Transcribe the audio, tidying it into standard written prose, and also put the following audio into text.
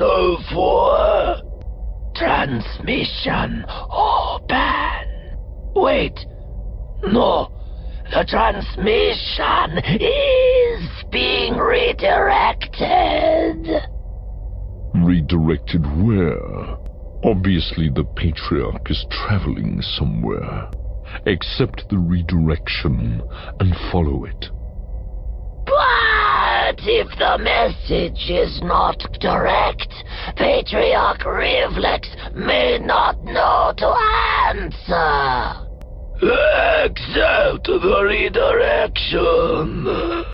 cancel for transmission open. Wait, no, the transmission is being redirected. Redirected where? Obviously the Patriarch is traveling somewhere. Accept the redirection and follow it. But if the message is not direct, Patriarch Rivlex may not know to answer. Accept the redirection.